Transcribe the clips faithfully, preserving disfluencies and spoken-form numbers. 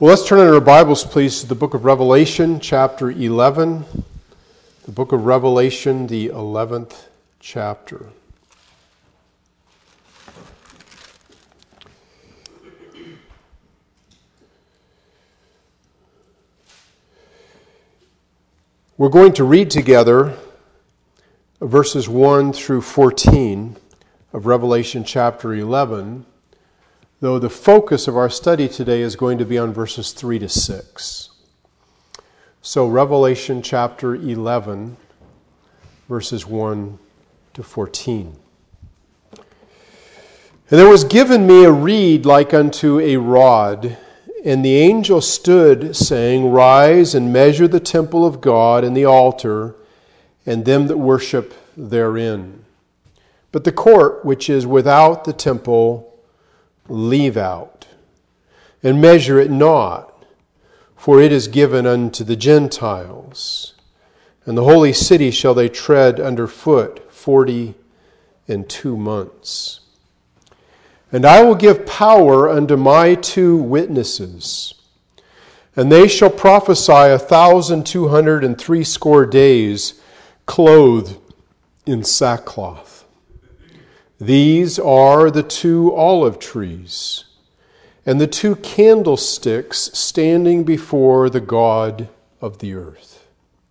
Well, let's turn in our Bibles, please, to the book of Revelation, chapter eleven. The book of Revelation, the eleventh chapter. We're going to read together verses one through fourteen of Revelation chapter eleven, though the focus of our study today is going to be on verses three to six. So Revelation chapter eleven, verses one to fourteen. And there was given me a reed like unto a rod, and the angel stood, saying, Rise and measure the temple of God and the altar, and them that worship therein. But the court which is without the temple leave out, and measure it not, for it is given unto the Gentiles. And the holy city shall they tread under foot forty and two months. And I will give power unto my two witnesses, and they shall prophesy a thousand two hundred and threescore days, clothed in sackcloth. These are the two olive trees and the two candlesticks standing before the God of the earth.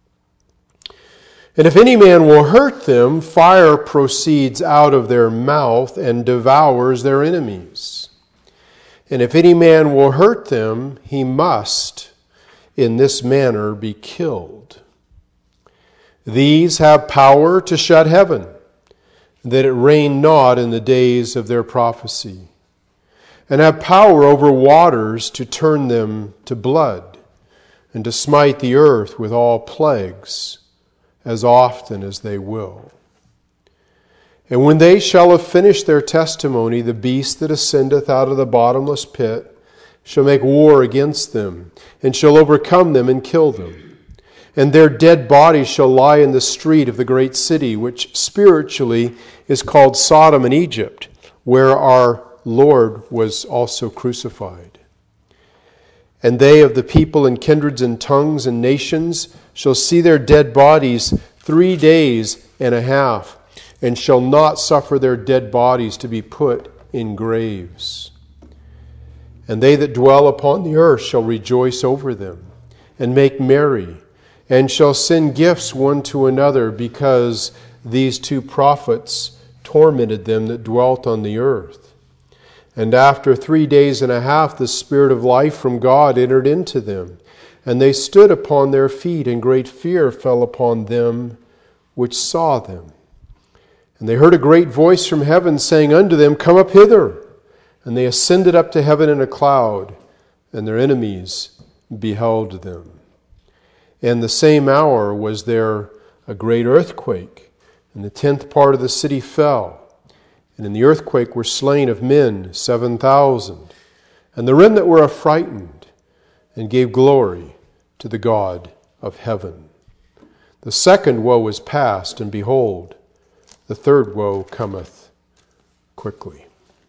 And if any man will hurt them, fire proceeds out of their mouth and devours their enemies. And if any man will hurt them, he must in this manner be killed. These have power to shut heaven, that it rain not in the days of their prophecy, and have power over waters to turn them to blood, and to smite the earth with all plagues, as often as they will. And when they shall have finished their testimony, the beast that ascendeth out of the bottomless pit shall make war against them, and shall overcome them and kill them. And their dead bodies shall lie in the street of the great city, which spiritually is called Sodom and Egypt, where our Lord was also crucified. And they of the people and kindreds and tongues and nations shall see their dead bodies three days and a half, and shall not suffer their dead bodies to be put in graves. And they that dwell upon the earth shall rejoice over them, and make merry, and shall send gifts one to another, because these two prophets tormented them that dwelt on the earth. And after three days and a half the Spirit of life from God entered into them, and they stood upon their feet, and great fear fell upon them which saw them. And they heard a great voice from heaven saying unto them, Come up hither. And they ascended up to heaven in a cloud, and their enemies beheld them. And the same hour was there a great earthquake, and the tenth part of the city fell. And in the earthquake were slain of men seven thousand. And the remnant were affrighted, and gave glory to the God of heaven. The second woe is past, and behold, the third woe cometh quickly.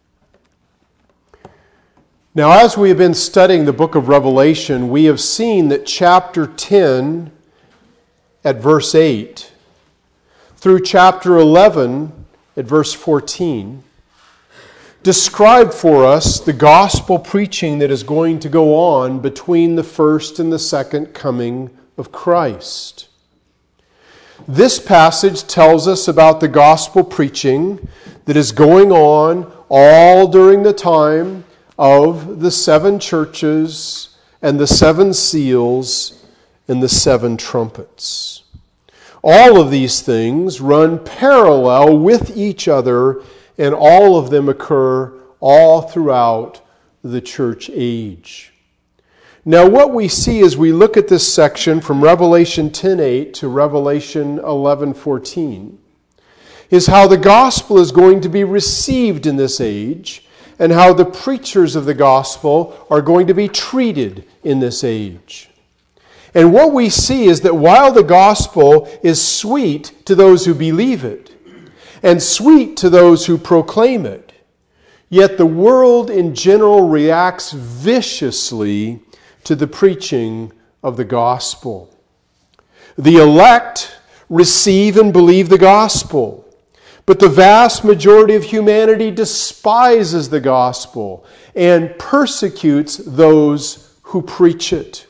Now, as we have been studying the book of Revelation, we have seen that chapter ten at verse eight through chapter eleven at verse fourteen describe for us the gospel preaching that is going to go on between the first and the second coming of Christ. This passage tells us about the gospel preaching that is going on all during the time of the seven churches and the seven seals and the seven trumpets. All of these things run parallel with each other, and all of them occur all throughout the church age. Now, what we see as we look at this section from Revelation ten eight to Revelation eleven fourteen is how the gospel is going to be received in this age, and how the preachers of the gospel are going to be treated in this age. And what we see is that while the gospel is sweet to those who believe it, and sweet to those who proclaim it, yet the world in general reacts viciously to the preaching of the gospel. The elect receive and believe the gospel, but the vast majority of humanity despises the gospel and persecutes those who preach it.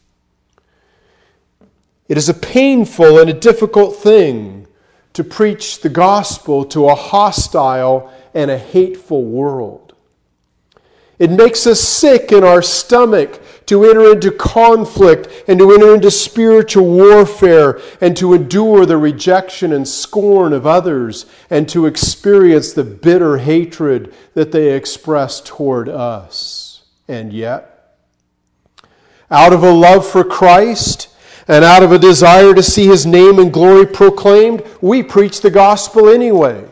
It is a painful and a difficult thing to preach the gospel to a hostile and a hateful world. It makes us sick in our stomach to enter into conflict and to enter into spiritual warfare and to endure the rejection and scorn of others and to experience the bitter hatred that they express toward us. And yet, out of a love for Christ and out of a desire to see His name and glory proclaimed, we preach the gospel anyway.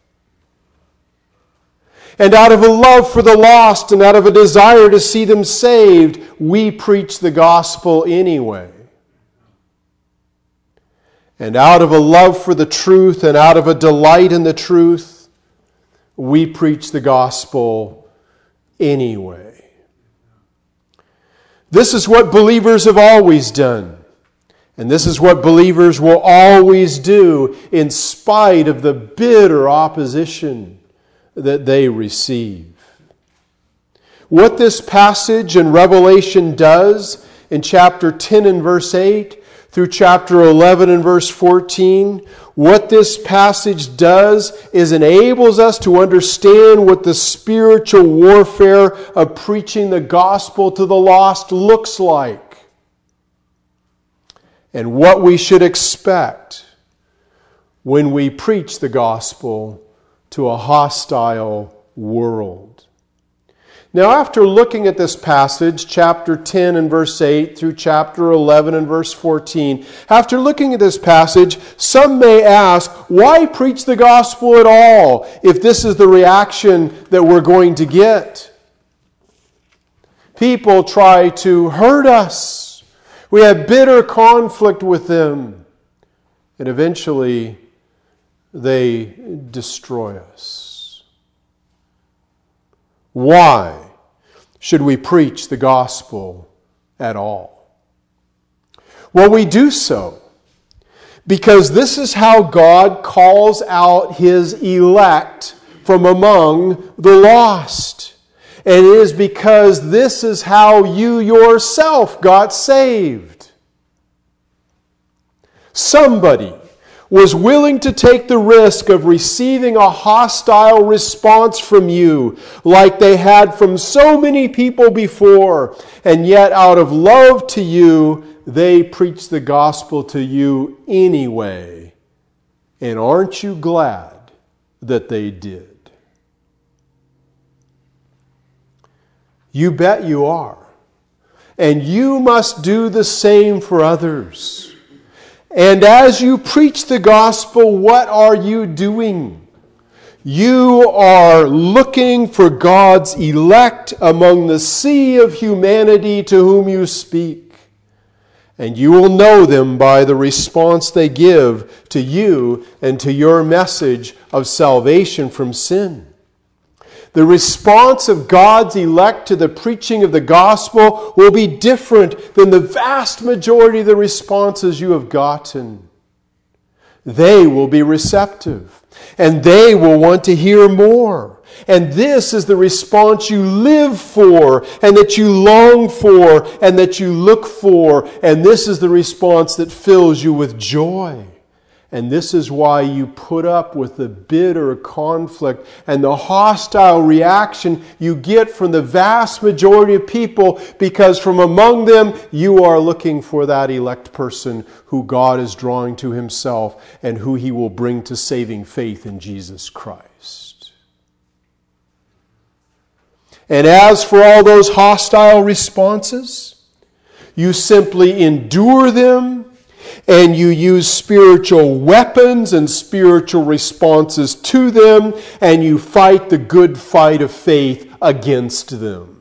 And out of a love for the lost and out of a desire to see them saved, we preach the gospel anyway. And out of a love for the truth and out of a delight in the truth, we preach the gospel anyway. This is what believers have always done. And this is what believers will always do in spite of the bitter opposition that they receive. What this passage in Revelation does in chapter ten and verse eight through chapter eleven and verse fourteen, what this passage does is enables us to understand what the spiritual warfare of preaching the gospel to the lost looks like, and what we should expect when we preach the gospel to a hostile world. Now, after looking at this passage, chapter ten and verse eight through chapter eleven and verse fourteen, after looking at this passage, some may ask, why preach the gospel at all if this is the reaction that we're going to get? People try to hurt us. We have bitter conflict with them. And eventually, they destroy us. Why should we preach the gospel at all? Well, we do so because this is how God calls out His elect from among the lost. And it is because this is how you yourself got saved. Somebody was willing to take the risk of receiving a hostile response from you like they had from so many people before, and yet out of love to you, they preached the gospel to you anyway. And aren't you glad that they did? You bet you are. And you must do the same for others. And as you preach the gospel, what are you doing? You are looking for God's elect among the sea of humanity to whom you speak. And you will know them by the response they give to you and to your message of salvation from sin. The response of God's elect to the preaching of the gospel will be different than the vast majority of the responses you have gotten. They will be receptive, and they will want to hear more. And this is the response you live for, and that you long for, and that you look for. And this is the response that fills you with joy. And this is why you put up with the bitter conflict and the hostile reaction you get from the vast majority of people, because from among them you are looking for that elect person who God is drawing to Himself and who He will bring to saving faith in Jesus Christ. And as for all those hostile responses, you simply endure them, and you use spiritual weapons and spiritual responses to them, and you fight the good fight of faith against them.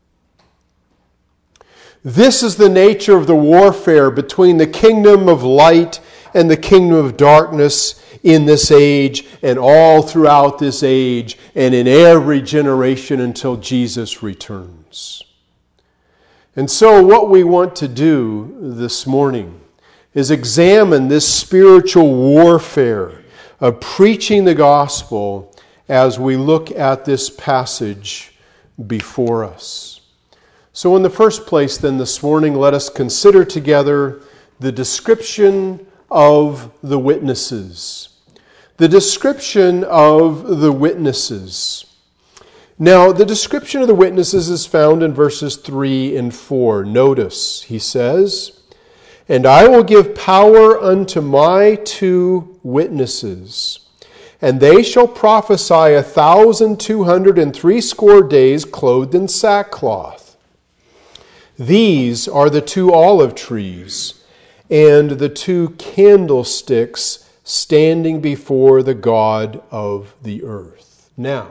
This is the nature of the warfare between the kingdom of light and the kingdom of darkness in this age, and all throughout this age, and in every generation until Jesus returns. And so what we want to do this morning is examine this spiritual warfare of preaching the gospel as we look at this passage before us. So in the first place then this morning, let us consider together the description of the witnesses. The description of the witnesses. Now, the description of the witnesses is found in verses three and four. Notice, he says, "And I will give power unto my two witnesses, and they shall prophesy a thousand two hundred and threescore days clothed in sackcloth. These are the two olive trees and the two candlesticks standing before the God of the earth." Now,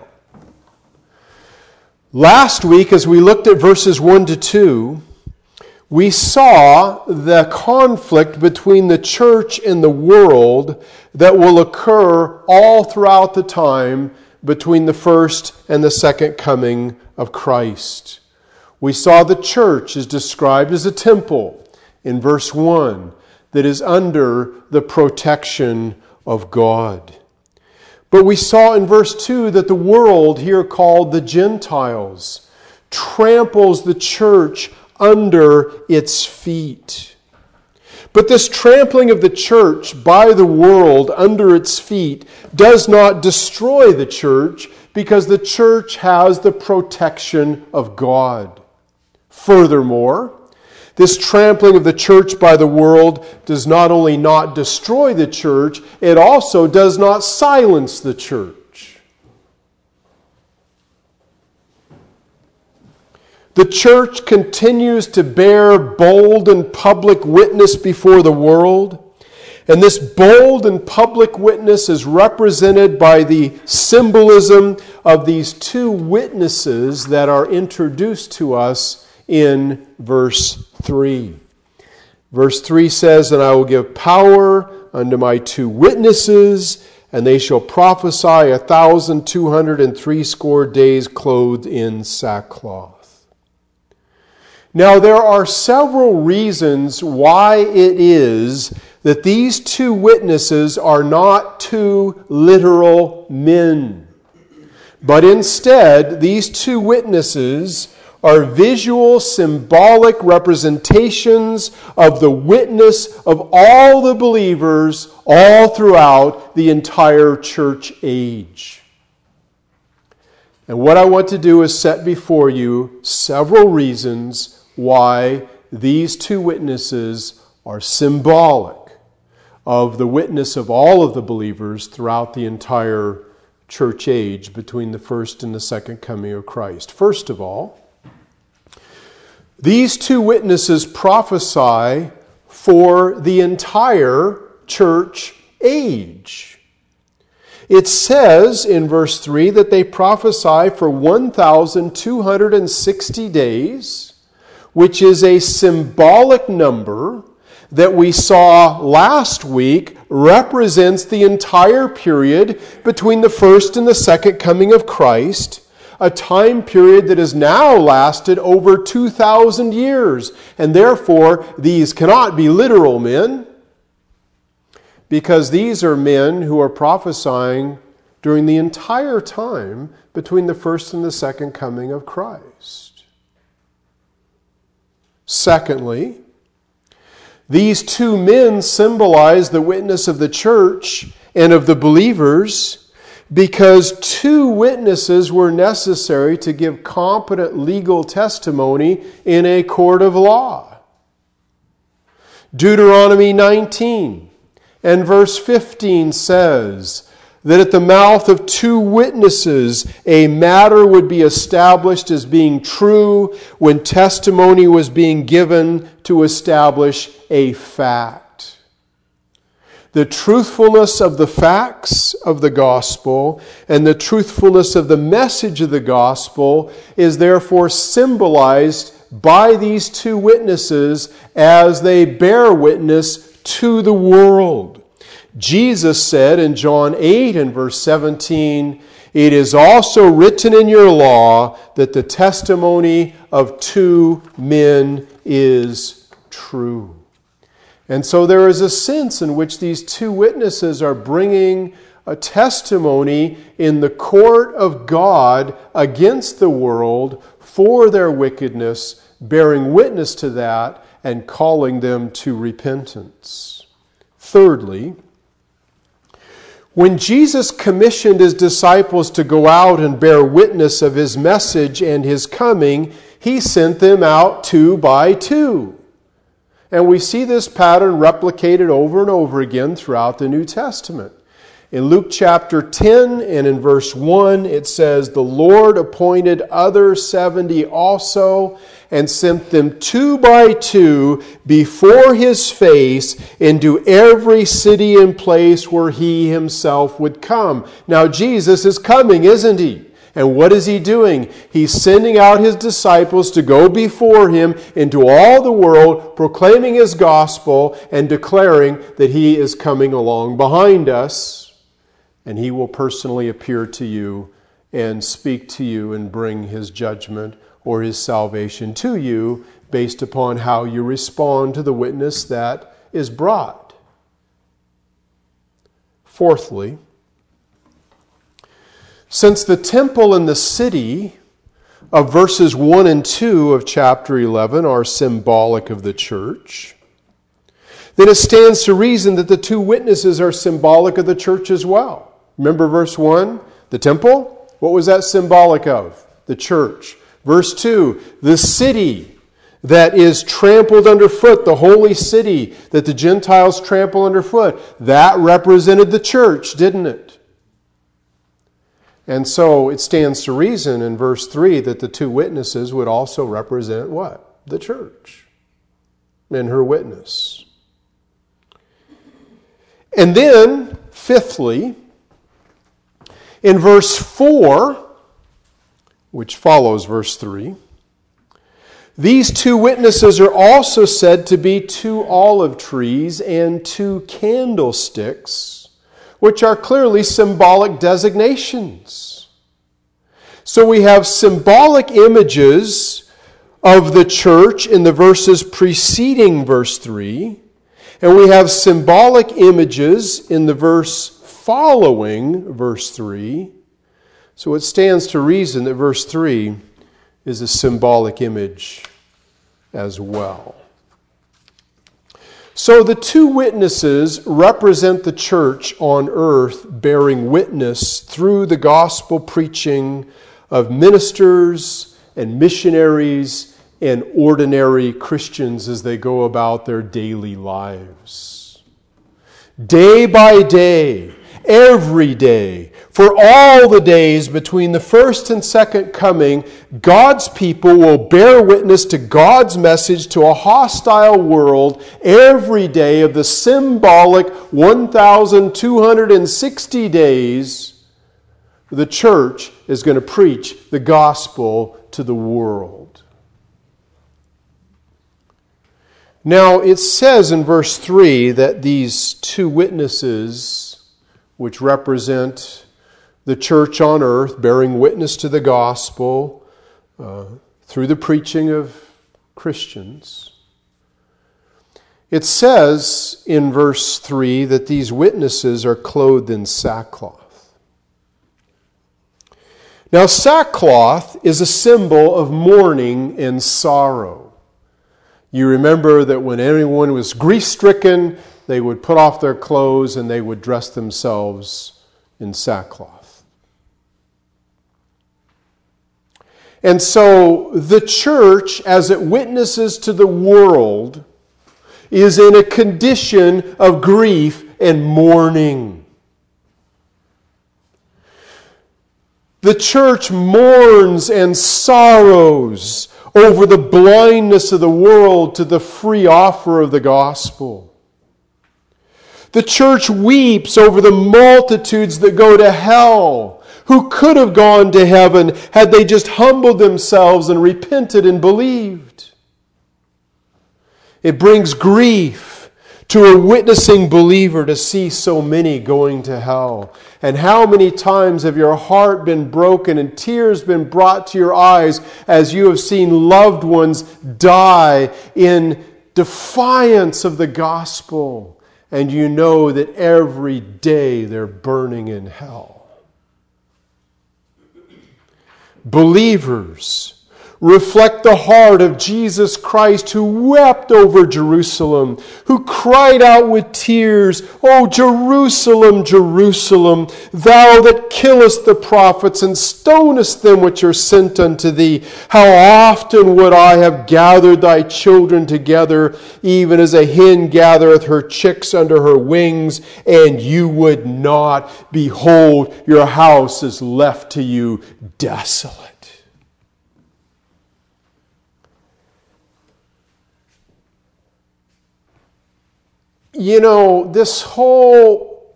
last week as we looked at verses one to two, we saw the conflict between the church and the world that will occur all throughout the time between the first and the second coming of Christ. We saw the church is described as a temple in verse one that is under the protection of God. But we saw in verse two that the world, here called the Gentiles, tramples the church under its feet. But this trampling of the church by the world under its feet does not destroy the church, because the church has the protection of God. Furthermore, this trampling of the church by the world does not only not destroy the church, it also does not silence the church. The church continues to bear bold and public witness before the world, and this bold and public witness is represented by the symbolism of these two witnesses that are introduced to us in verse three. Verse three says, "And I will give power unto my two witnesses, and they shall prophesy a thousand two hundred and threescore days clothed in sackcloth." Now there are several reasons why it is that these two witnesses are not two literal men, but instead these two witnesses are visual, symbolic representations of the witness of all the believers all throughout the entire church age. And what I want to do is set before you several reasons why these two witnesses are symbolic of the witness of all of the believers throughout the entire church age between the first and the second coming of Christ. First of all, these two witnesses prophesy for the entire church age. It says in verse three that they prophesy for one thousand two hundred sixty days, which is a symbolic number that we saw last week represents the entire period between the first and the second coming of Christ, a time period that has now lasted over two thousand years. And therefore, these cannot be literal men, because these are men who are prophesying during the entire time between the first and the second coming of Christ. Secondly, these two men symbolize the witness of the church and of the believers, because two witnesses were necessary to give competent legal testimony in a court of law. Deuteronomy nineteen and verse fifteen says that at the mouth of two witnesses a matter would be established as being true when testimony was being given to establish a fact. The truthfulness of the facts of the gospel and the truthfulness of the message of the gospel is therefore symbolized by these two witnesses as they bear witness to the world. Jesus said in John eight and verse seventeen, It is also written in your law that the testimony of two men is true. And so there is a sense in which these two witnesses are bringing a testimony in the court of God against the world for their wickedness, bearing witness to that and calling them to repentance. Thirdly, when Jesus commissioned his disciples to go out and bear witness of his message and his coming, he sent them out two by two. And we see this pattern replicated over and over again throughout the New Testament. In Luke chapter ten and in verse one, it says, "The Lord appointed other seventy also, and sent them two by two before his face into every city and place where he himself would come." Now Jesus is coming, isn't he? And what is he doing? He's sending out his disciples to go before him into all the world, proclaiming his gospel and declaring that he is coming along behind us. And he will personally appear to you and speak to you and bring his judgment or his salvation to you based upon how you respond to the witness that is brought. Fourthly, since the temple and the city of verses one and two of chapter eleven are symbolic of the church, then it stands to reason that the two witnesses are symbolic of the church as well. Remember verse one, the temple? What was that symbolic of? The church. Verse two, the city that is trampled underfoot, the holy city that the Gentiles trample underfoot. That represented the church, didn't it? And so it stands to reason in verse three that the two witnesses would also represent what? The church in her witness. And then, fifthly, in verse four, which follows verse three, these two witnesses are also said to be two olive trees and two candlesticks, which are clearly symbolic designations. So we have symbolic images of the church in the verses preceding verse three, and we have symbolic images in the verse following verse three. So it stands to reason that verse three is a symbolic image as well. So the two witnesses represent the church on earth, bearing witness through the gospel preaching of ministers and missionaries and ordinary Christians as they go about their daily lives. Day by day, every day, for all the days between the first and second coming, God's people will bear witness to God's message to a hostile world every day of the symbolic one thousand two hundred sixty days. The church is going to preach the gospel to the world. Now, it says in verse three that these two witnesses, which represent the church on earth, bearing witness to the gospel uh, through the preaching of Christians, it says in verse three that these witnesses are clothed in sackcloth. Now, sackcloth is a symbol of mourning and sorrow. You remember that when anyone was grief-stricken, they would put off their clothes and they would dress themselves in sackcloth. And so the church, as it witnesses to the world, is in a condition of grief and mourning. The church mourns and sorrows over the blindness of the world to the free offer of the gospel. The church weeps over the multitudes that go to hell, who could have gone to heaven had they just humbled themselves and repented and believed. It brings grief to a witnessing believer to see so many going to hell? And how many times have your heart been broken and tears been brought to your eyes as you have seen loved ones die in defiance of the gospel, and you know that every day they're burning in hell? Believers reflect the heart of Jesus Christ, who wept over Jerusalem, who cried out with tears, "O Jerusalem, Jerusalem, thou that killest the prophets and stonest them which are sent unto thee, how often would I have gathered thy children together, even as a hen gathereth her chicks under her wings, and you would not. Behold, your house is left to you desolate." You know, this whole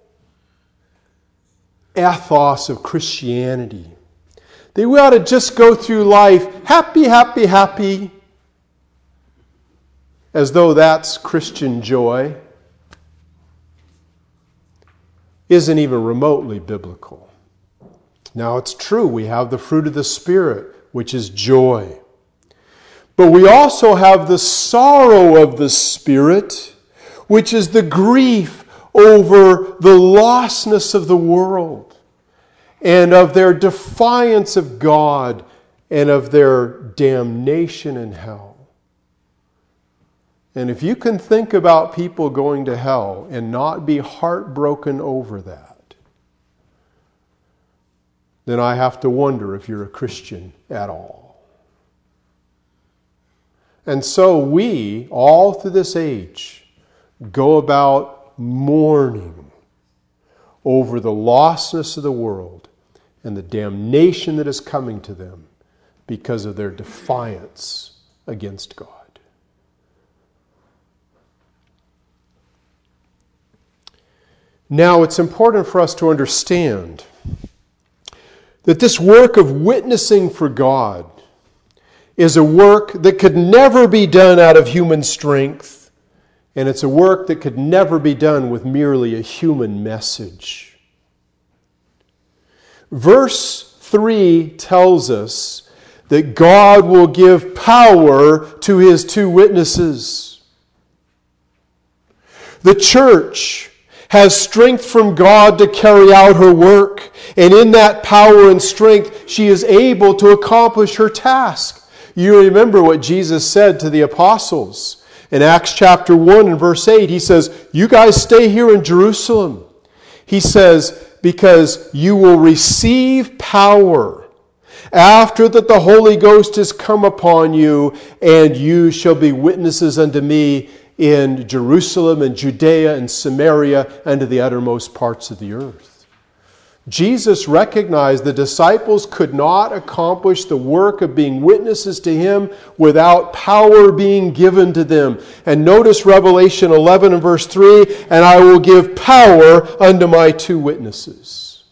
ethos of Christianity, that we ought to just go through life happy, happy, happy, as though that's Christian joy, isn't even remotely biblical. Now, it's true, we have the fruit of the Spirit, which is joy. But we also have the sorrow of the Spirit, which is the grief over the lostness of the world and of their defiance of God and of their damnation in hell. And if you can think about people going to hell and not be heartbroken over that, then I have to wonder if you're a Christian at all. And so we, all through this age, go about mourning over the lostness of the world and the damnation that is coming to them because of their defiance against God. Now, it's important for us to understand that this work of witnessing for God is a work that could never be done out of human strength. And it's a work that could never be done with merely a human message. Verse three tells us that God will give power to His two witnesses. The church has strength from God to carry out her work, and in that power and strength, she is able to accomplish her task. You remember what Jesus said to the apostles. In Acts chapter one and verse eight, He says, "You guys stay here in Jerusalem." He says, "Because you will receive power after that the Holy Ghost has come upon you, and you shall be witnesses unto me in Jerusalem and Judea and Samaria and to the uttermost parts of the earth." Jesus recognized the disciples could not accomplish the work of being witnesses to Him without power being given to them. And notice Revelation eleven and verse three, "And I will give power unto my two witnesses."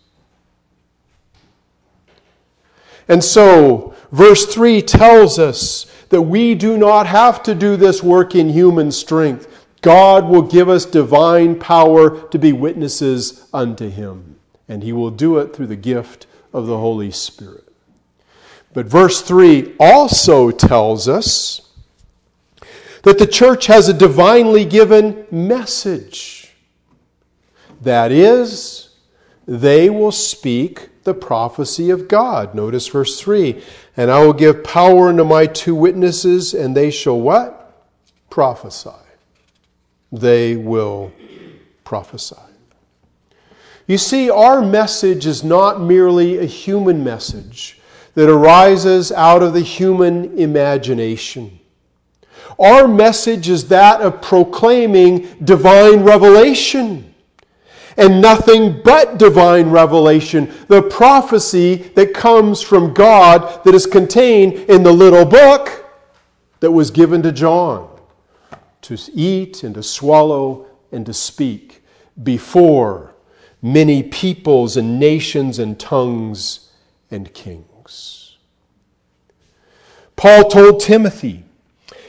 And so, verse three tells us that we do not have to do this work in human strength. God will give us divine power to be witnesses unto Him. And He will do it through the gift of the Holy Spirit. But verse three also tells us that the church has a divinely given message. That is, they will speak the prophecy of God. Notice verse three. "And I will give power unto my two witnesses, and they shall" what? Prophesy. They will prophesy. You see, our message is not merely a human message that arises out of the human imagination. Our message is that of proclaiming divine revelation, and nothing but divine revelation, the prophecy that comes from God that is contained in the little book that was given to John to eat and to swallow and to speak before many peoples and nations and tongues and kings. Paul told Timothy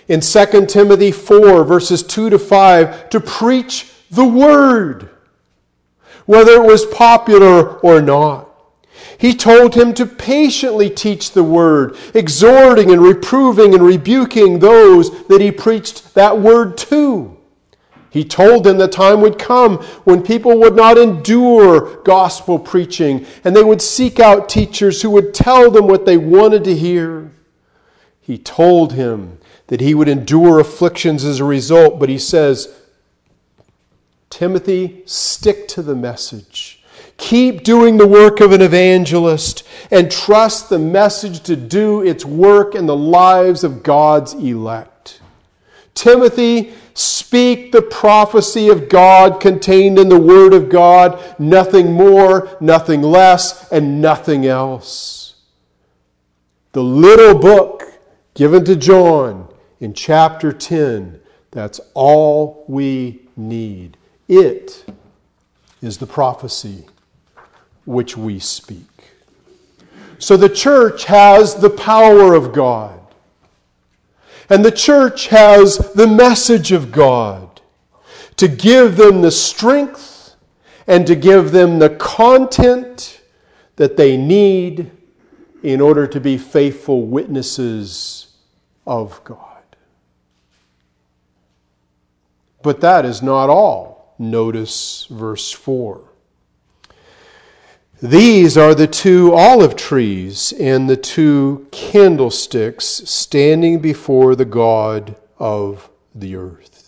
in Second Timothy four, verses two to five, to preach the word, whether it was popular or not. He told him to patiently teach the word, exhorting and reproving and rebuking those that he preached that word to. He told them the time would come when people would not endure gospel preaching, and they would seek out teachers who would tell them what they wanted to hear. He told him that he would endure afflictions as a result, but he says, Timothy, stick to the message. Keep doing the work of an evangelist and trust the message to do its work in the lives of God's elect. Timothy, speak the prophecy of God contained in the Word of God, nothing more, nothing less, and nothing else. The little book given to John in chapter ten, that's all we need. It is the prophecy which we speak. So the church has the power of God. And the church has the message of God to give them the strength and to give them the content that they need in order to be faithful witnesses of God. But that is not all. Notice verse four. These are the two olive trees and the two candlesticks standing before the God of the earth.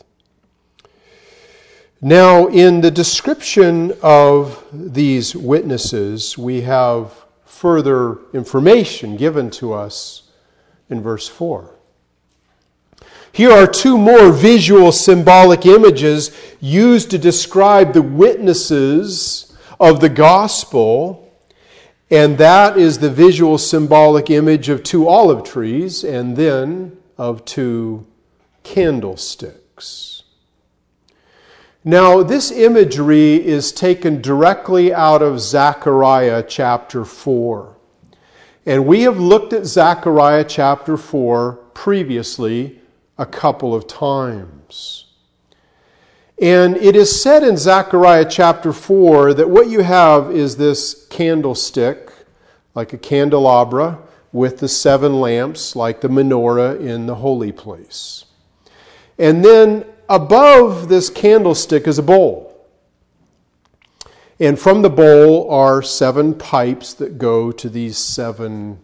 Now, in the description of these witnesses, we have further information given to us in verse four. Here are two more visual symbolic images used to describe the witnesses of the gospel, and that is the visual symbolic image of two olive trees and then of two candlesticks. Now, this imagery is taken directly out of Zechariah chapter four. And we have looked at Zechariah chapter four previously a couple of times. And it is said in Zechariah chapter four that what you have is this candlestick, like a candelabra, with the seven lamps, like the menorah in the holy place. And then above this candlestick is a bowl. And from the bowl are seven pipes that go to these seven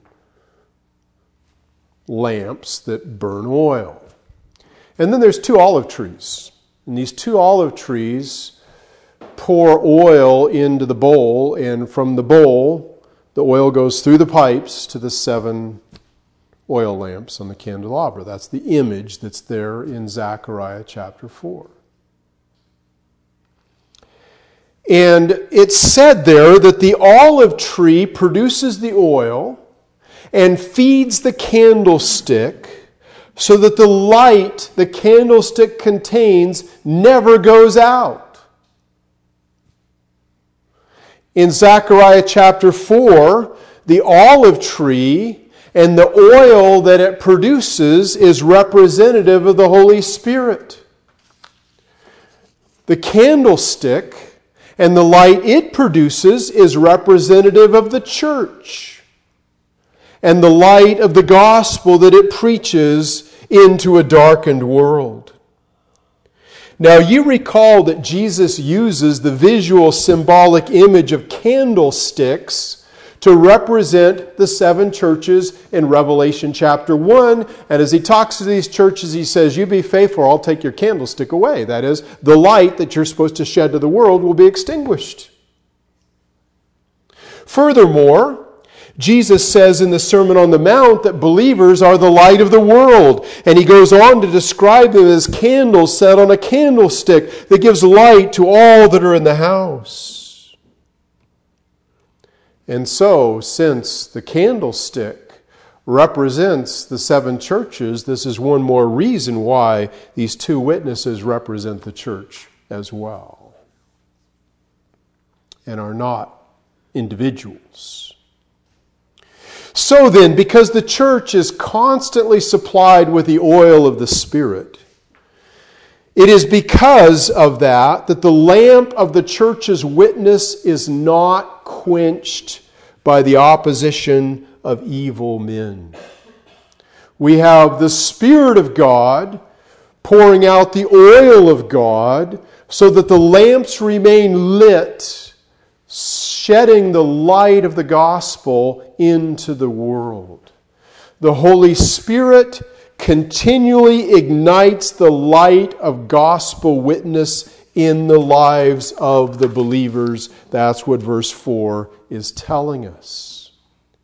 lamps that burn oil. And then there's two olive trees. And these two olive trees pour oil into the bowl, and from the bowl, the oil goes through the pipes to the seven oil lamps on the candelabra. That's the image that's there in Zechariah chapter four. And it's said there that the olive tree produces the oil and feeds the candlestick so that the light the candlestick contains never goes out. In Zechariah chapter four, the olive tree and the oil that it produces is representative of the Holy Spirit. The candlestick and the light it produces is representative of the church and the light of the gospel that it preaches into a darkened world. Now, you recall that Jesus uses the visual symbolic image of candlesticks to represent the seven churches in Revelation chapter one. And as he talks to these churches, he says, you be faithful, I'll take your candlestick away. That is, the light that you're supposed to shed to the world will be extinguished. Furthermore, Jesus says in the Sermon on the Mount that believers are the light of the world. And he goes on to describe them as candles set on a candlestick that gives light to all that are in the house. And so, since the candlestick represents the seven churches, this is one more reason why these two witnesses represent the church as well, and are not individuals. So then, because the church is constantly supplied with the oil of the Spirit, it is because of that that the lamp of the church's witness is not quenched by the opposition of evil men. We have the Spirit of God pouring out the oil of God so that the lamps remain lit, shedding the light of the gospel into the world. The Holy Spirit continually ignites the light of gospel witness in the lives of the believers. That's what verse four is telling us.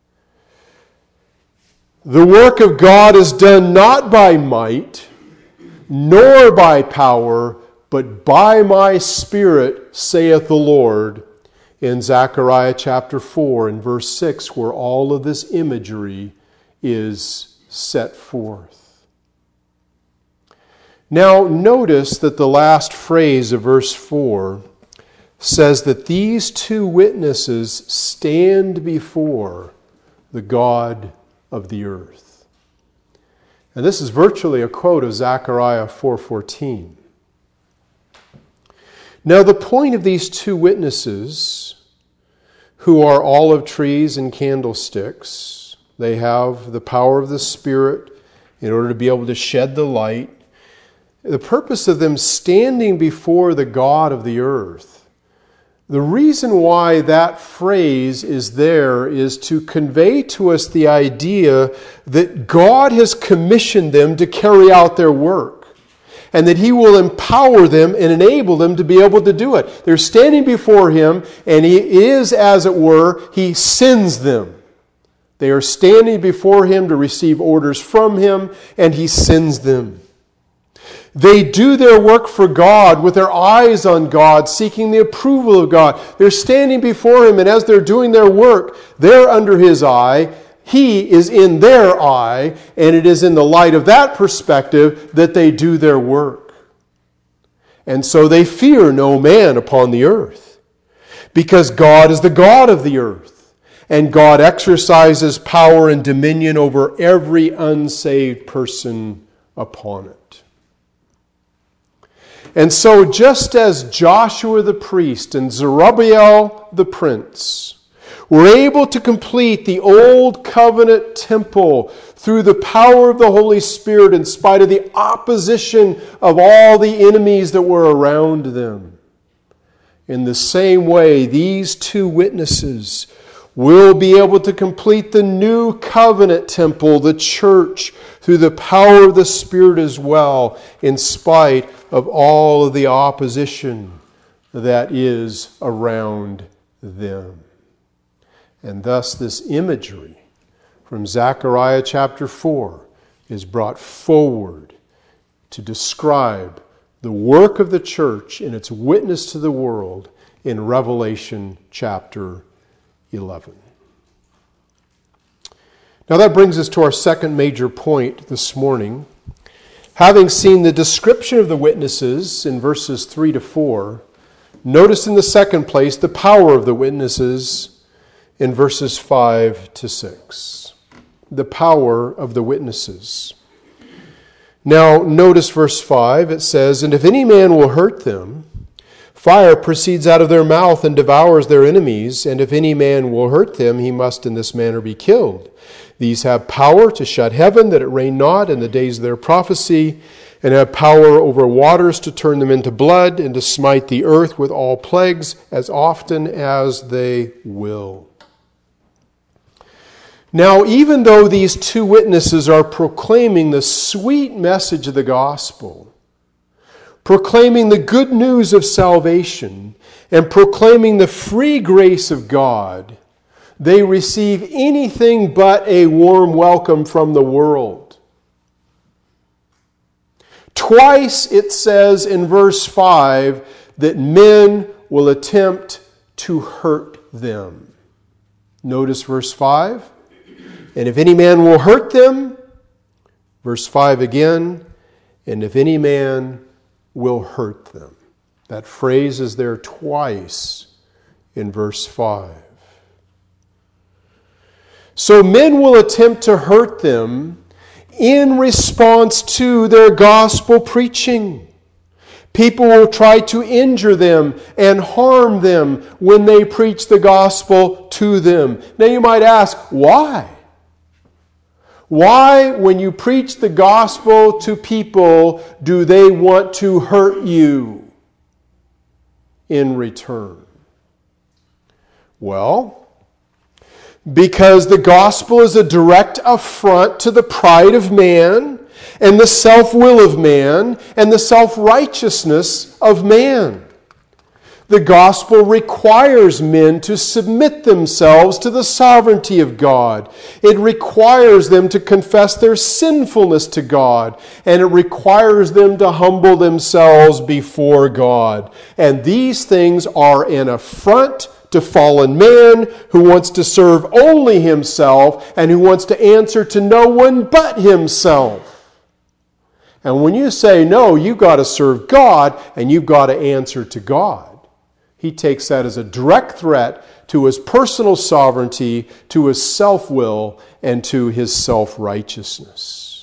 The work of God is done not by might, nor by power, but by my Spirit, saith the Lord, in Zechariah chapter four and verse six, where all of this imagery is set forth. Now, notice that the last phrase of verse four says that these two witnesses stand before the God of the earth. And this is virtually a quote of Zechariah four fourteen. Now, the point of these two witnesses, who are olive trees and candlesticks, they have the power of the Spirit in order to be able to shed the light. The purpose of them standing before the God of the earth, the reason why that phrase is there is to convey to us the idea that God has commissioned them to carry out their work, and that He will empower them and enable them to be able to do it. They're standing before Him, and He is, as it were, He sends them. They are standing before Him to receive orders from Him, and He sends them. They do their work for God with their eyes on God, seeking the approval of God. They're standing before Him, and as they're doing their work, they're under His eye. He is in their eye, and it is in the light of that perspective that they do their work. And so they fear no man upon the earth, because God is the God of the earth, and God exercises power and dominion over every unsaved person upon it. And so just as Joshua the priest and Zerubbabel the prince were able to complete the old covenant temple through the power of the Holy Spirit in spite of the opposition of all the enemies that were around them, in the same way, these two witnesses will be able to complete the new covenant temple, the church, through the power of the Spirit as well, in spite of all of the opposition that is around them. And thus this imagery from Zechariah chapter four is brought forward to describe the work of the church in its witness to the world in Revelation chapter eleven. Now that brings us to our second major point this morning. Having seen the description of the witnesses in verses three to four, notice in the second place the power of the witnesses in verses five to six. The power of the witnesses. Now notice verse five, it says, "And if any man will hurt them, fire proceeds out of their mouth and devours their enemies, and if any man will hurt them, he must in this manner be killed. These have power to shut heaven, that it rain not in the days of their prophecy, and have power over waters to turn them into blood, and to smite the earth with all plagues as often as they will." Now, even though these two witnesses are proclaiming the sweet message of the gospel, proclaiming the good news of salvation, and proclaiming the free grace of God, they receive anything but a warm welcome from the world. Twice it says in verse five that men will attempt to hurt them. Notice verse five. "And if any man will hurt them," verse five again, "and if any man will hurt them." That phrase is there twice in verse five. So men will attempt to hurt them in response to their gospel preaching. People will try to injure them and harm them when they preach the gospel to them. Now you might ask, why? Why, when you preach the gospel to people, do they want to hurt you in return? Well, because the gospel is a direct affront to the pride of man and the self-will of man and the self-righteousness of man. The gospel requires men to submit themselves to the sovereignty of God. It requires them to confess their sinfulness to God, and it requires them to humble themselves before God. And these things are an affront to fallen man who wants to serve only himself and who wants to answer to no one but himself. And when you say, no, you've got to serve God and you've got to answer to God, he takes that as a direct threat to his personal sovereignty, to his self-will, and to his self-righteousness.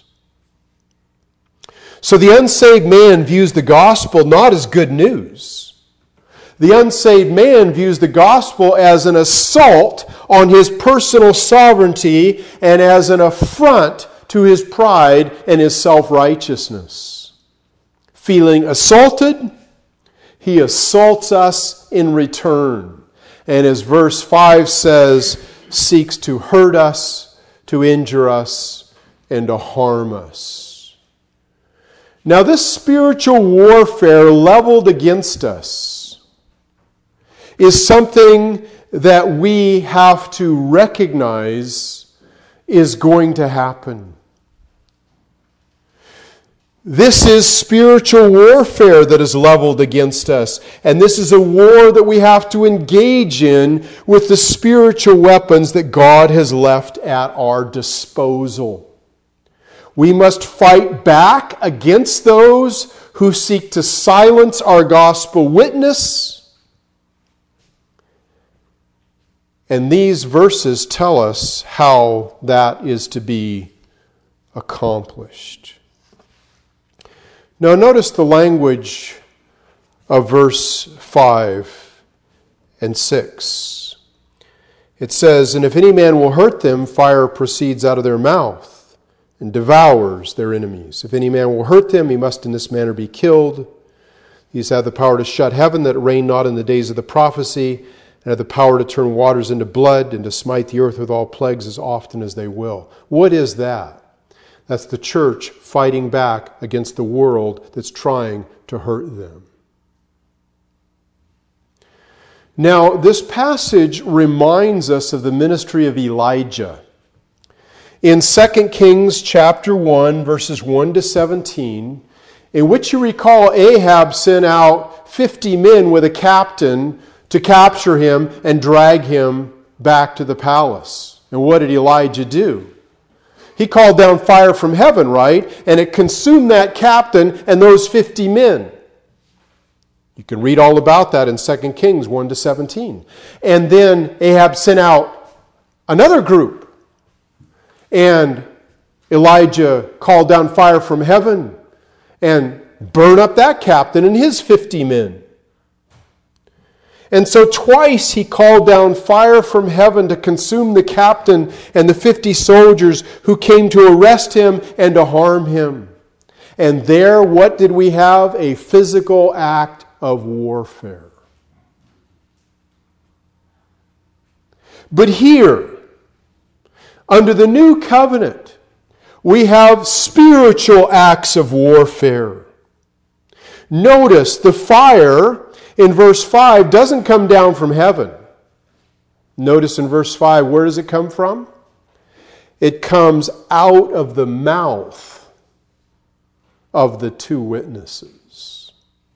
So the unsaved man views the gospel not as good news. The unsaved man views the gospel as an assault on his personal sovereignty and as an affront to his pride and his self-righteousness. Feeling assaulted, he assaults us in return. And as verse five says, seeks to hurt us, to injure us, and to harm us. Now this spiritual warfare leveled against us is something that we have to recognize is going to happen. This is spiritual warfare that is leveled against us. And this is a war that we have to engage in with the spiritual weapons that God has left at our disposal. We must fight back against those who seek to silence our gospel witness. And these verses tell us how that is to be accomplished. Now notice the language of verse five and six. It says, "And if any man will hurt them, fire proceeds out of their mouth and devours their enemies. If any man will hurt them, he must in this manner be killed. These have the power to shut heaven, that it rain not in the days of the prophecy, and have the power to turn waters into blood, and to smite the earth with all plagues as often as they will." What is that? That's the church fighting back against the world that's trying to hurt them. Now, this passage reminds us of the ministry of Elijah. In Second Kings chapter one, verses one to seventeen, in which you recall Ahab sent out fifty men with a captain to capture him and drag him back to the palace. And what did Elijah do? He called down fire from heaven, right? And it consumed that captain and those fifty men. You can read all about that in Second Kings one to seventeen. And then Ahab sent out another group. And Elijah called down fire from heaven and burned up that captain and his fifty men. And so twice he called down fire from heaven to consume the captain and the fifty soldiers who came to arrest him and to harm him. And there, what did we have? A physical act of warfare. But here, under the new covenant, we have spiritual acts of warfare. Notice the fire in verse five doesn't come down from heaven. Notice in verse five, where does it come from? It comes out of the mouth of the two witnesses.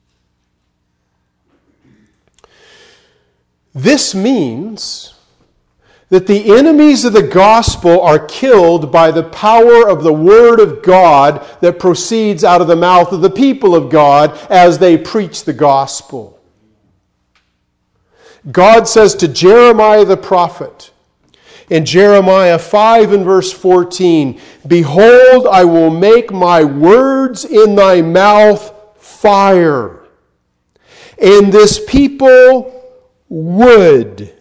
This means that the enemies of the gospel are killed by the power of the word of God that proceeds out of the mouth of the people of God as they preach the gospel. God says to Jeremiah the prophet, In Jeremiah five and verse fourteen, behold, I will make my words in thy mouth fire, and this people wood,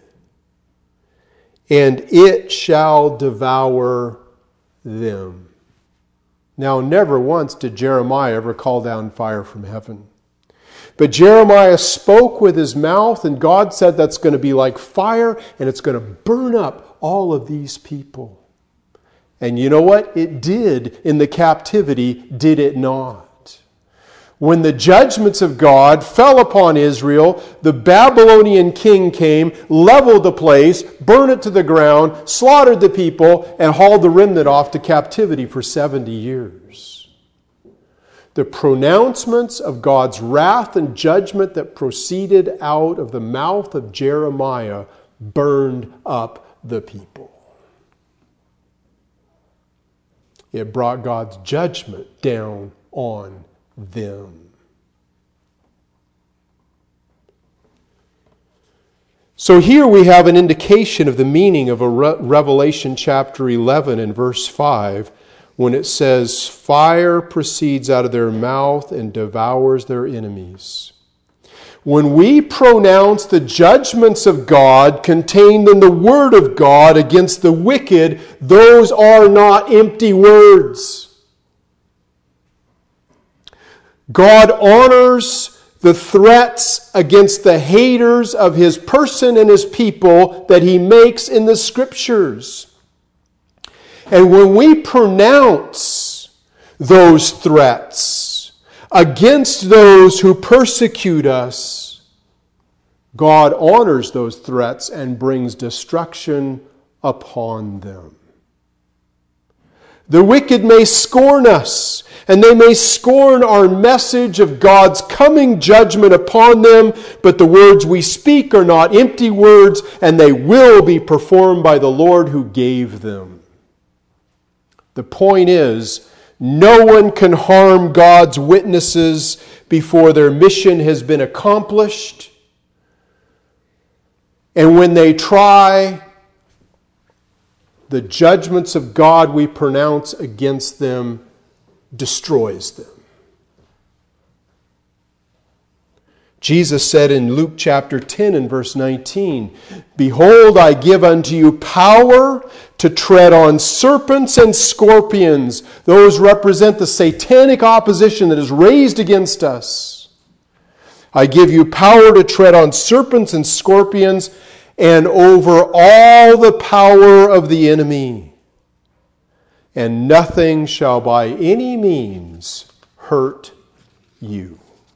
and it shall devour them. Now, never once did Jeremiah ever call down fire from heaven. But Jeremiah spoke with his mouth, and God said that's going to be like fire, and it's going to burn up all of these people. And you know what? It did in the captivity, did it not? When the judgments of God fell upon Israel, the Babylonian king came, leveled the place, burned it to the ground, slaughtered the people, and hauled the remnant off to captivity for seventy years. The pronouncements of God's wrath and judgment that proceeded out of the mouth of Jeremiah burned up the people. It brought God's judgment down on them. So here we have an indication of the meaning of a Re- Revelation chapter eleven and verse five, when it says, fire proceeds out of their mouth and devours their enemies. When we pronounce the judgments of God contained in the Word of God against the wicked, those are not empty words. God honors the threats against the haters of His person and His people that He makes in the Scriptures. And when we pronounce those threats against those who persecute us, God honors those threats and brings destruction upon them. The wicked may scorn us, and they may scorn our message of God's coming judgment upon them, but the words we speak are not empty words, and they will be performed by the Lord who gave them. The point is, no one can harm God's witnesses before their mission has been accomplished. And when they try, the judgments of God we pronounce against them destroys them. Jesus said in Luke chapter ten and verse nineteen, behold, I give unto you power to tread on serpents and scorpions. Those represent the satanic opposition that is raised against us. I give you power to tread on serpents and scorpions and over all the power of the enemy. And nothing shall by any means hurt you.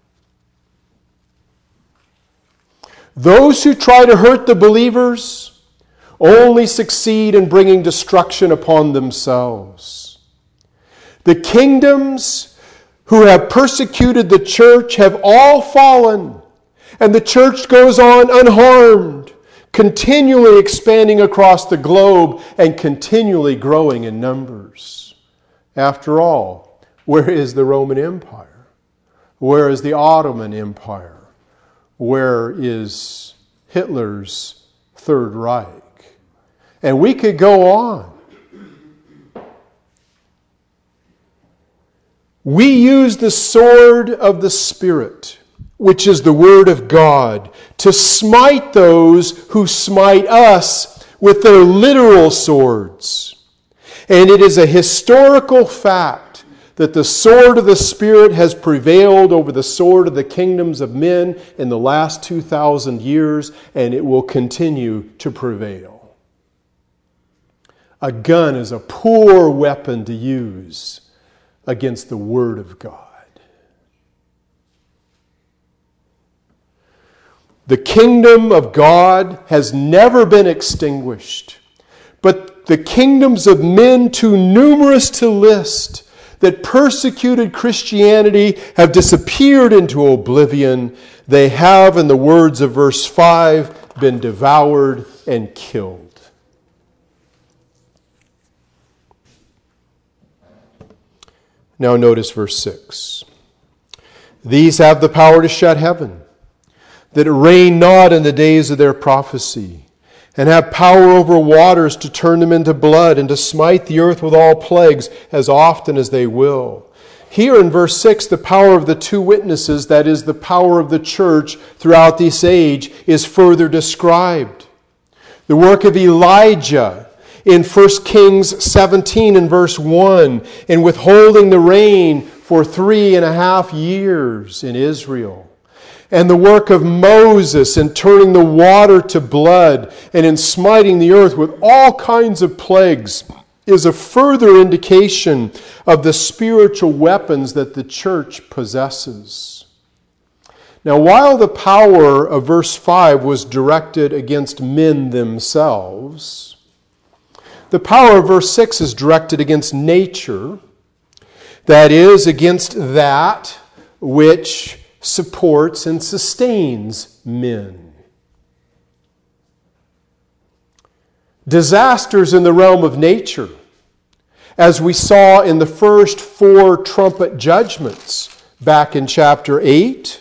Those who try to hurt the believers only succeed in bringing destruction upon themselves. The kingdoms who have persecuted the church have all fallen, and the church goes on unharmed, continually expanding across the globe and continually growing in numbers. After all, where is the Roman Empire? Where is the Ottoman Empire? Where is Hitler's Third Reich? And we could go on. We use the sword of the Spirit, which is the Word of God, to smite those who smite us with their literal swords. And it is a historical fact that the sword of the Spirit has prevailed over the sword of the kingdoms of men in the last two thousand years, and it will continue to prevail. A gun is a poor weapon to use against the Word of God. The kingdom of God has never been extinguished, but the kingdoms of men, too numerous to list, that persecuted Christianity have disappeared into oblivion. They have, in the words of verse five, been devoured and killed. Now notice verse six. These have the power to shut heaven, that it rain not in the days of their prophecy, and have power over waters to turn them into blood, and to smite the earth with all plagues as often as they will. Here in verse six, the power of the two witnesses, that is, the power of the church throughout this age, is further described. The work of Elijah in First Kings seventeen and verse one, in withholding the rain for three and a half years in Israel. And the work of Moses in turning the water to blood and in smiting the earth with all kinds of plagues is a further indication of the spiritual weapons that the church possesses. Now, while the power of verse five was directed against men themselves, the power of verse six is directed against nature, that is, against that which supports and sustains men. Disasters in the realm of nature, as we saw in the first four trumpet judgments back in chapter eight,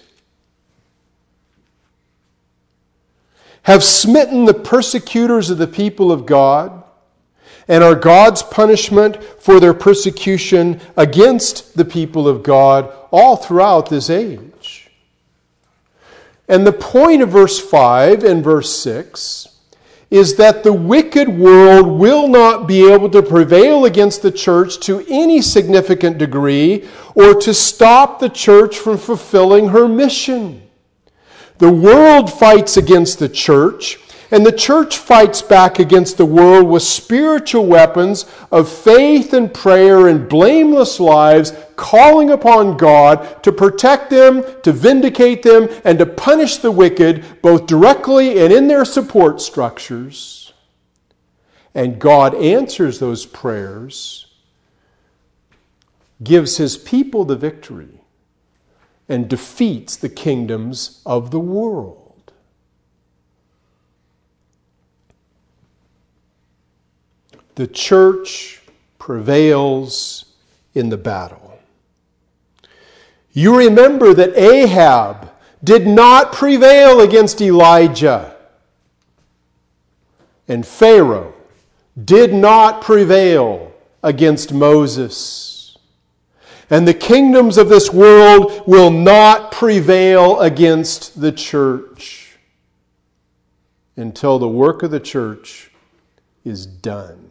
have smitten the persecutors of the people of God, and are God's punishment for their persecution against the people of God all throughout this age. And the point of verse five and verse six is that the wicked world will not be able to prevail against the church to any significant degree, or to stop the church from fulfilling her mission. The world fights against the church, and the church fights back against the world with spiritual weapons of faith and prayer and blameless lives, calling upon God to protect them, to vindicate them, and to punish the wicked, both directly and in their support structures. And God answers those prayers, gives His people the victory, and defeats the kingdoms of the world. The church prevails in the battle. You remember that Ahab did not prevail against Elijah, and Pharaoh did not prevail against Moses. And the kingdoms of this world will not prevail against the church until the work of the church is done.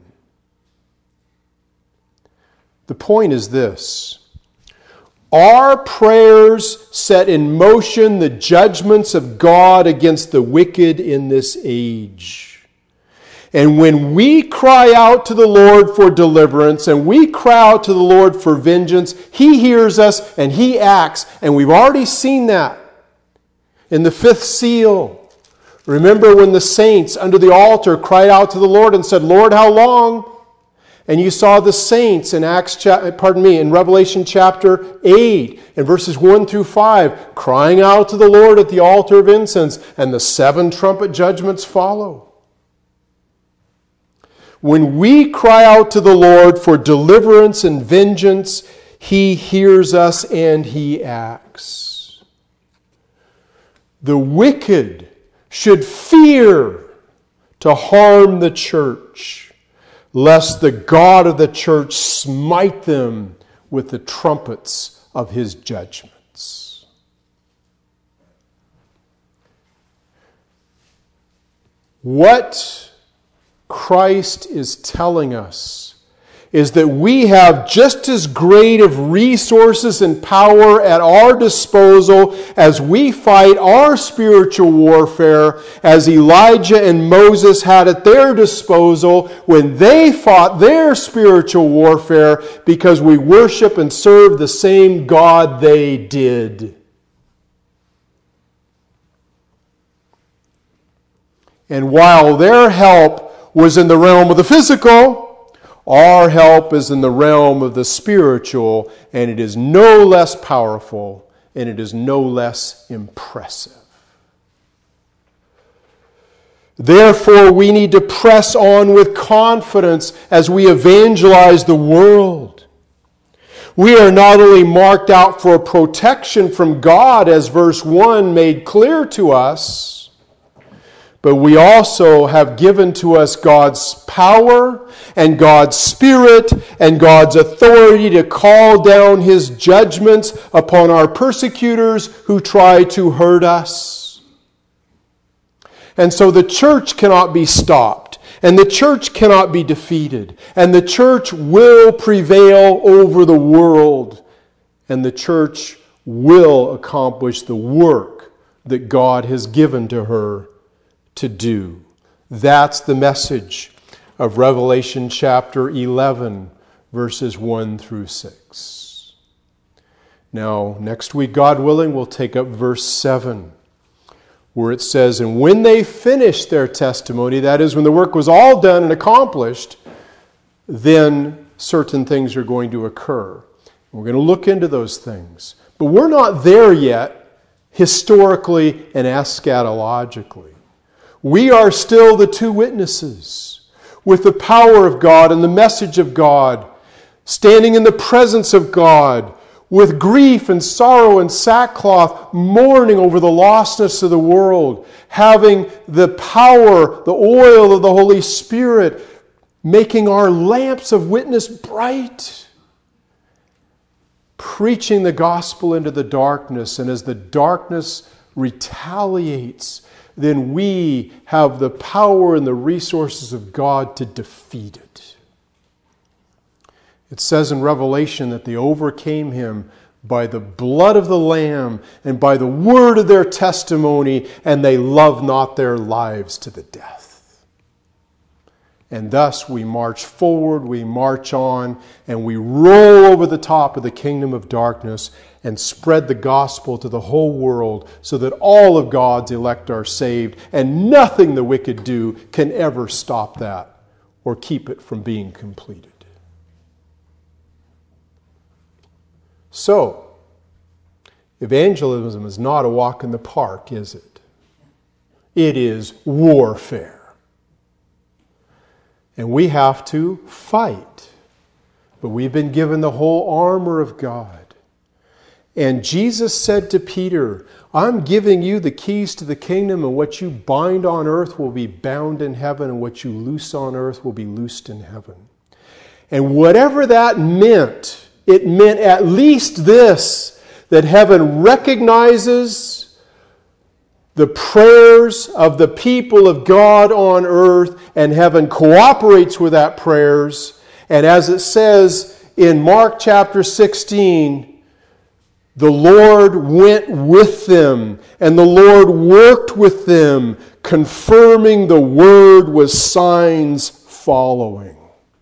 The point is this: our prayers set in motion the judgments of God against the wicked in this age. And when we cry out to the Lord for deliverance, and we cry out to the Lord for vengeance, He hears us and He acts. And we've already seen that in the fifth seal. Remember when the saints under the altar cried out to the Lord and said, "Lord, how long?" And you saw the saints in Acts, pardon me, in Revelation chapter eight, in verses one through five, crying out to the Lord at the altar of incense, and the seven trumpet judgments follow. When we cry out to the Lord for deliverance and vengeance, He hears us and He acts. The wicked should fear to harm the church, lest the God of the church smite them with the trumpets of His judgments. What Christ is telling us is that we have just as great of resources and power at our disposal as we fight our spiritual warfare as Elijah and Moses had at their disposal when they fought their spiritual warfare, because we worship and serve the same God they did. And while their help was in the realm of the physical, our help is in the realm of the spiritual, and it is no less powerful, and it is no less impressive. Therefore, we need to press on with confidence as we evangelize the world. We are not only marked out for protection from God, as verse one made clear to us, but we also have given to us God's power and God's Spirit and God's authority to call down His judgments upon our persecutors who try to hurt us. And so the church cannot be stopped, and the church cannot be defeated, and the church will prevail over the world, and the church will accomplish the work that God has given to her to do. That's the message of Revelation chapter eleven, verses one through six. Now, next week, God willing, we'll take up verse seven, where it says, "And when they finished their testimony," that is, when the work was all done and accomplished, then certain things are going to occur. We're going to look into those things. But we're not there yet, historically and eschatologically. We are still the two witnesses with the power of God and the message of God, standing in the presence of God with grief and sorrow and sackcloth, mourning over the lostness of the world, having the power, the oil of the Holy Spirit, making our lamps of witness bright, preaching the gospel into the darkness, and as the darkness retaliates, then we have the power and the resources of God to defeat it. It says in Revelation that they overcame Him by the blood of the Lamb and by the word of their testimony, and they loved not their lives to the death. And thus we march forward, we march on, and we roll over the top of the kingdom of darkness and spread the gospel to the whole world so that all of God's elect are saved, and nothing the wicked do can ever stop that or keep it from being completed. So, evangelism is not a walk in the park, is it? It is warfare. And we have to fight. But we've been given the whole armor of God. And Jesus said to Peter, "I'm giving you the keys to the kingdom, and what you bind on earth will be bound in heaven, and what you loose on earth will be loosed in heaven." And whatever that meant, it meant at least this, that heaven recognizes the prayers of the people of God on earth, and heaven cooperates with that prayers. And as it says in Mark chapter sixteen, the Lord went with them, and the Lord worked with them, confirming the word with signs following.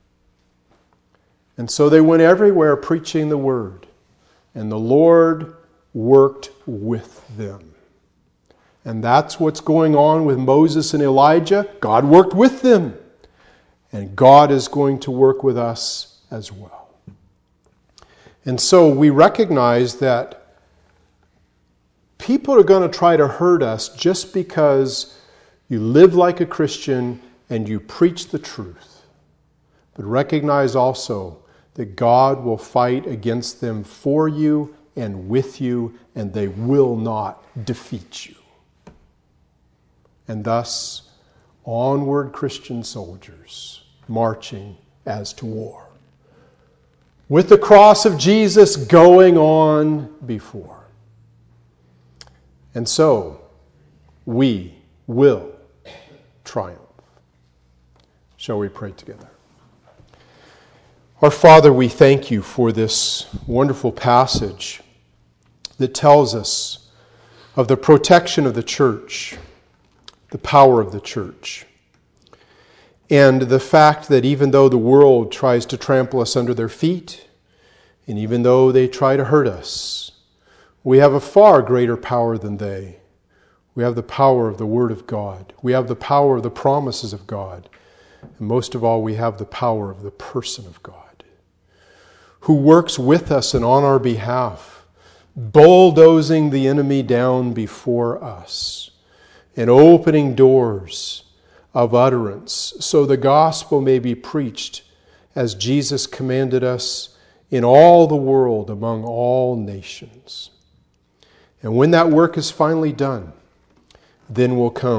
And so they went everywhere preaching the word, and the Lord worked with them. And that's what's going on with Moses and Elijah. God worked with them. And God is going to work with us as well. And so we recognize that people are going to try to hurt us just because you live like a Christian and you preach the truth. But recognize also that God will fight against them for you and with you, and they will not defeat you. And thus, onward Christian soldiers, marching as to war, with the cross of Jesus going on before. And so, we will triumph. Shall we pray together? Our Father, we thank you for this wonderful passage that tells us of the protection of the church, the power of the church, and the fact that even though the world tries to trample us under their feet, and even though they try to hurt us, we have a far greater power than they. We have the power of the Word of God. We have the power of the promises of God. And most of all, we have the power of the person of God, who works with us and on our behalf, bulldozing the enemy down before us, and opening doors of utterance so the gospel may be preached as Jesus commanded us in all the world among all nations. And when that work is finally done, then will come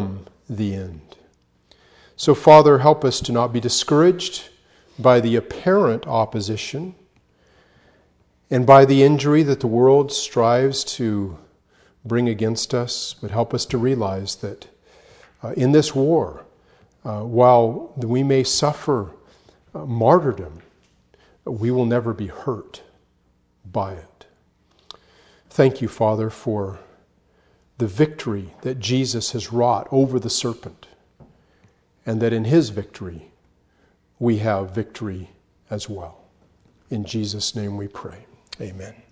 the end. So, Father, help us to not be discouraged by the apparent opposition and by the injury that the world strives to bring against us, but help us to realize that uh, in this war, uh, while we may suffer uh, martyrdom, we will never be hurt by it. Thank you, Father, for the victory that Jesus has wrought over the serpent, and that in his victory we have victory as well. In Jesus' name we pray. Amen.